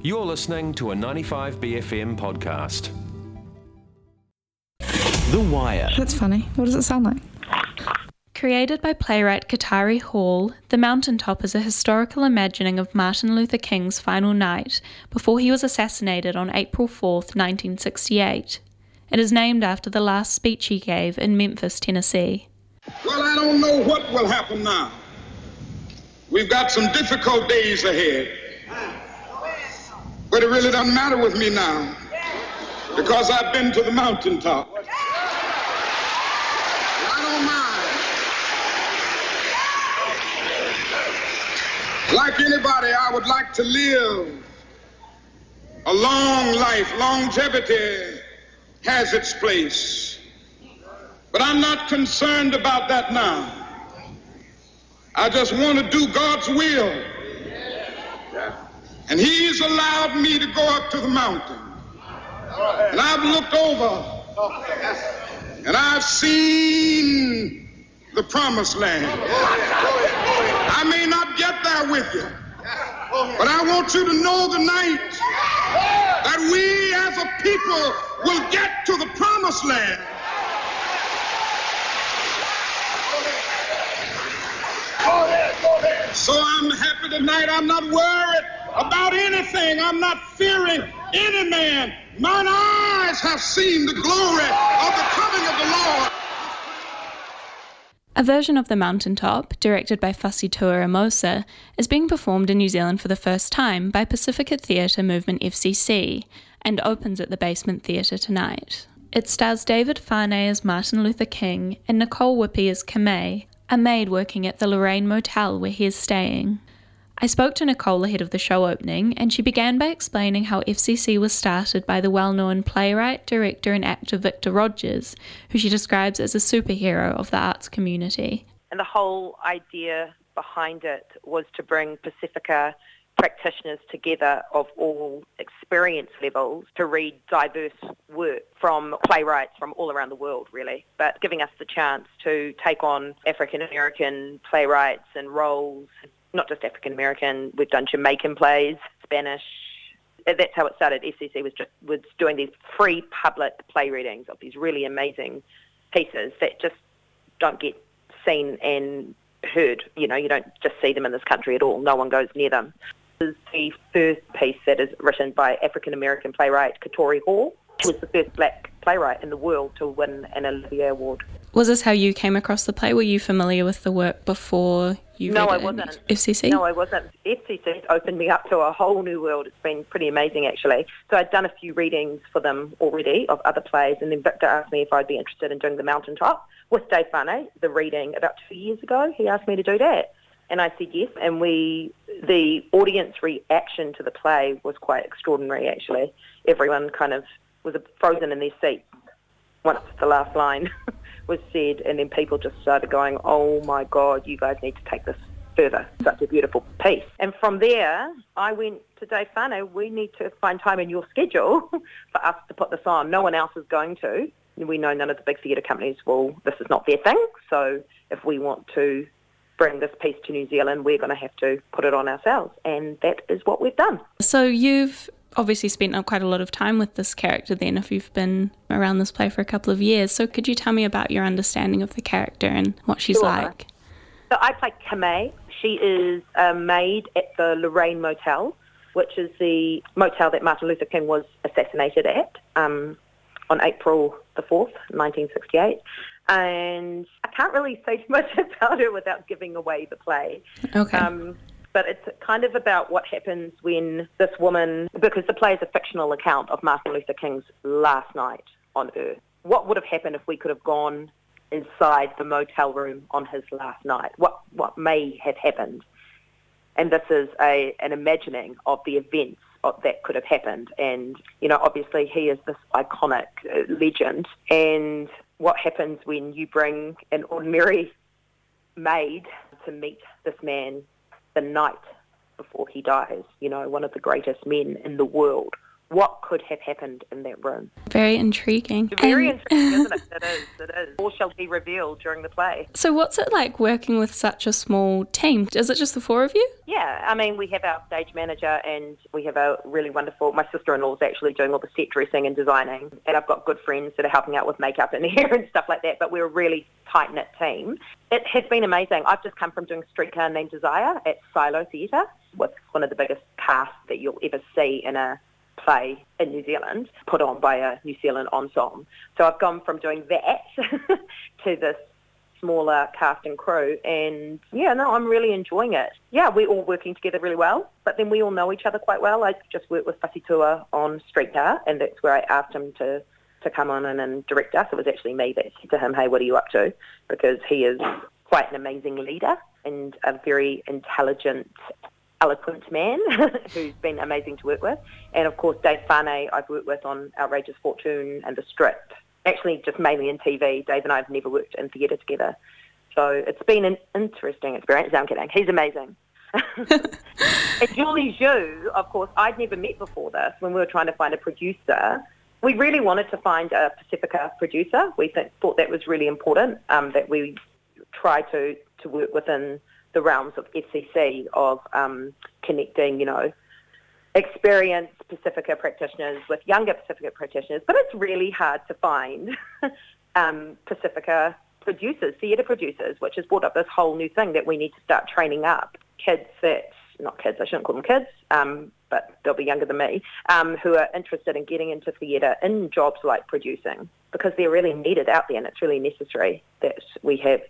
You're listening to a 95BFM podcast. The Wire. That's funny. What does it sound like? Created by playwright Katari Hall, The Mountaintop is a historical imagining of Martin Luther King's final night before he was assassinated on April 4th, 1968. It is named after the last speech he gave in Memphis, Tennessee. Well, I don't know what will happen now. We've got some difficult days ahead. But it really doesn't matter with me now because I've been to the mountaintop. I don't mind. Like anybody, I would like to live a long life. Longevity has its place. But I'm not concerned about that now. I just want to do God's will. And He's allowed me to go up to the mountain. And I've looked over and I've seen the promised land. I may not get there with you, but I want you to know tonight that we as a people will get to the promised land. So I'm happy tonight. I'm not worried about anything. I'm not fearing any man. Mine eyes have seen the glory of the coming of the Lord. A version of The Mountaintop, directed by Fussy Tuaramosa, is being performed in New Zealand for the first time by Pacifica Theatre Movement FCC and opens at the Basement Theatre tonight. It stars David Fane as Martin Luther King and Nicole Whippy as Kamei, a maid working at the Lorraine Motel where he is staying. I spoke to Nicole ahead of the show opening, and she began by explaining how FCC was started by the well-known playwright, director and actor Victor Rogers, who she describes as a superhero of the arts community. And the whole idea behind it was to bring Pacifica practitioners together of all experience levels to read diverse work from playwrights from all around the world, really, but giving us the chance to take on African-American playwrights and roles. Not just African-American, we've done Jamaican plays, Spanish. That's how it started. FCC was doing these free public play readings of these really amazing pieces that just don't get seen and heard. You know, you don't just see them in this country at all. No one goes near them. This is the first piece that is written by African-American playwright Katari Hall. She was the first black playwright in the world to win an Olivier Award. Was this how you came across the play? Were you familiar with the work before you read it? No, I wasn't. FCC? No, I wasn't. FCC opened me up to a whole new world. It's been pretty amazing, actually. So I'd done a few readings for them already of other plays, and then Victor asked me if I'd be interested in doing The Mountaintop with Dave Fane, the reading about 2 years ago. He asked me to do that, and I said yes. And the audience reaction to the play was quite extraordinary, actually. Everyone kind of was frozen in their seats once the last line was said, and then people just started going, oh my God, you guys need to take this further. Such a beautiful piece. And from there, I went to Dave Fane, we need to find time in your schedule for us to put this on. No one else is going to. We know none of the big theatre companies this is not their thing. So if we want to bring this piece to New Zealand, we're going to have to put it on ourselves. And that is what we've done. So you've obviously spent quite a lot of time with this character then, if you've been around this play for a couple of years. So could you tell me about your understanding of the character and what she's like? So I play Kamei. She is a maid at the Lorraine Motel, which is the motel that Martin Luther King was assassinated at on April the 4th, 1968. And I can't really say too much about her without giving away the play. Okay. But it's kind of about what happens when this woman, because the play is a fictional account of Martin Luther King's last night on Earth. What would have happened if we could have gone inside the motel room on his last night? What may have happened? And this is an imagining of the events that could have happened. And, you know, obviously he is this iconic legend. And what happens when you bring an ordinary maid to meet this man the night before he dies, you know, one of the greatest men in the world? what could have happened in that room. Very intriguing. Very intriguing, isn't it? It is. All shall be revealed during the play. So what's it like working with such a small team? Is it just the four of you? Yeah, I mean, we have our stage manager and we have a really wonderful, my sister-in-law is actually doing all the set dressing and designing, and I've got good friends that are helping out with makeup and hair and stuff like that, but we're a really tight-knit team. It has been amazing. I've just come from doing Streetcar Named Desire at Silo Theatre with one of the biggest casts that you'll ever see in a play in New Zealand, put on by a New Zealand ensemble. So I've gone from doing that to this smaller cast and crew, and I'm really enjoying it. Yeah, we're all working together really well, but then we all know each other quite well. I just worked with Fussy Tua on Streetcar, and that's where I asked him to come on and direct us. It was actually me that said to him, hey, what are you up to? Because he is quite an amazing leader and a very intelligent, eloquent man who's been amazing to work with. And of course, Dave Whānau I've worked with on Outrageous Fortune and The Strip. Actually, just mainly in TV. Dave and I have never worked in theatre together. So it's been an interesting experience. No, I'm kidding. He's amazing. And Julie Zhu, of course, I'd never met before this. When we were trying to find a producer, we really wanted to find a Pacifica producer. We thought that was really important, that we try to work within the realms of FCC, of connecting, experienced Pacifica practitioners with younger Pacifica practitioners. But it's really hard to find Pacifica producers, theatre producers, which has brought up this whole new thing that we need to start training up kids not kids, I shouldn't call them kids, but they'll be younger than me, who are interested in getting into theatre in jobs like producing, because they're really needed out there, and it's really necessary that we have